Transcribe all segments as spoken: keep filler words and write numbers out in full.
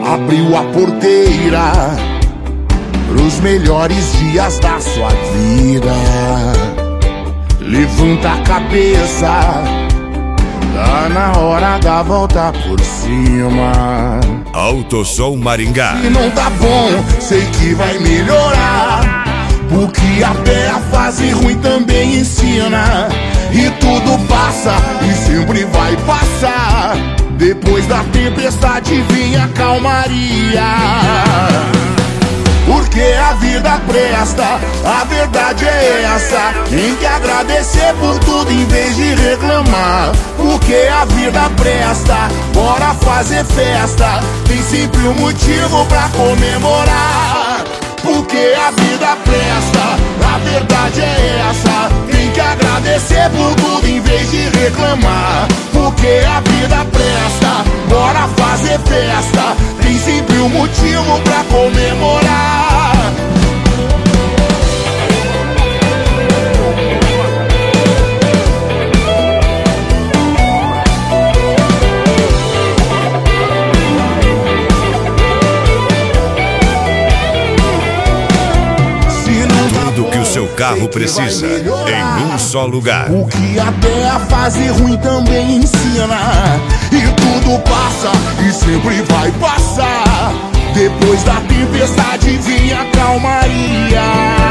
abriu a porteira pros melhores dias da sua vida. Levanta a cabeça, tá na hora da volta por cima. AutoSom Maringá. Se não tá bom, sei que vai melhorar, porque até a fase ruim também ensina. E tudo passa e sempre vai passar. Depois da tempestade vem a calmaria. Porque a vida presta, a verdade é essa. Tem que agradecer por tudo em vez de reclamar. Porque a vida presta, bora fazer festa. Tem sempre um motivo pra comemorar. Porque a vida presta, a verdade é essa. Tem que agradecer por tudo em vez de reclamar. Porque a vida presta, bora fazer festa. Tem sempre um motivo pra comemorar. Tudo que o seu carro precisa em um só lugar. O que até a fase ruim também ensina. E tudo passa e sempre vai passar. Depois da tempestade vem a calmaria.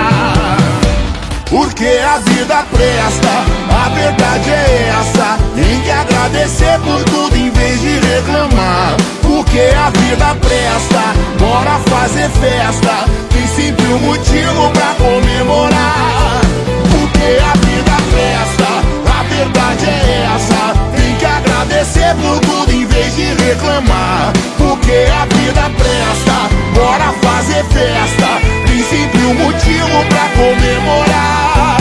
Porque a vida presta, a verdade é essa. Tem que agradecer por tudo em vez de reclamar. Porque a vida presta, bora fazer festa. Tem sempre um motivo pra comemorar. Porque a vida presta, a verdade é essa. Tem que agradecer por tudo em vez de reclamar. Porque a vida presta, bora fazer festa. Tem sempre um motivo pra comemorar.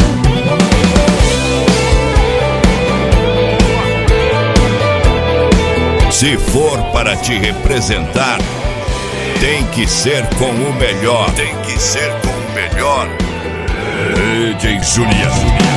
Se for para te representar, tem que ser com o melhor. Tem que ser com o melhor. D J Juliano.